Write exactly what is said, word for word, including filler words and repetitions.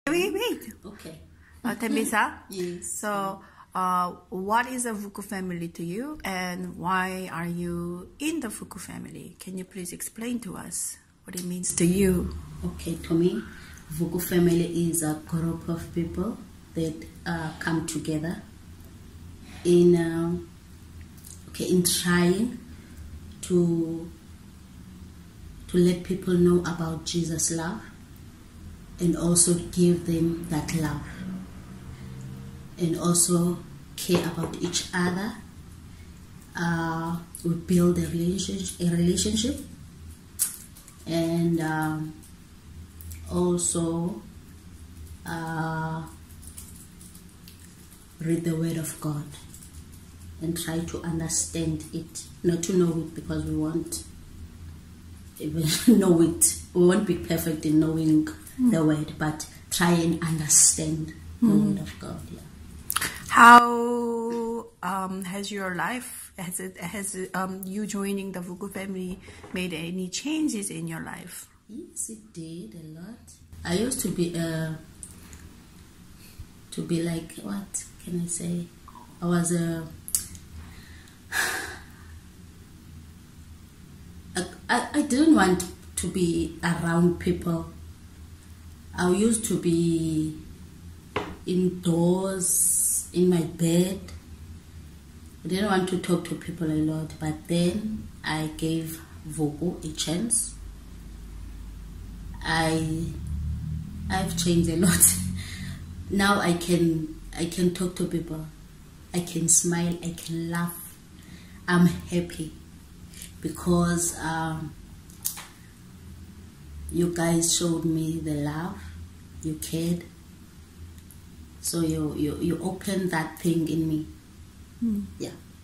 Wait, wait. Okay. Uh, Tembisa? Yes. So, uh, what is a Vuku family to you, and why are you in the Vuku family? Can you please explain to us what it means to you? Okay, to me, Vuku family is a group of people that uh, come together in um, okay in trying to to let people know about Jesus' love, and also give them that love, and also care about each other. Uh, we build a relationship, a relationship, and um, also uh, read the Word of God and try to understand it, not to know it because we want even know it. We won't be perfect in knowing mm. the Word, but try and understand the mm. Word of God. Yeah. How um, has your life, has it, has it, um, you joining the Vuku family made any changes in your life? Yes, it did a lot. I used to be uh, to be like, what can I say? I was a I, I didn't want to be around people. I used to be indoors, in my bed. I didn't want to talk to people a lot, but then I gave Vuku a chance. I, I've changed a lot. Now I can, I can talk to people. I can smile, I can laugh. I'm happy. Because um, you guys showed me the love, you cared, so you you, you opened that thing in me. Mm. Yeah.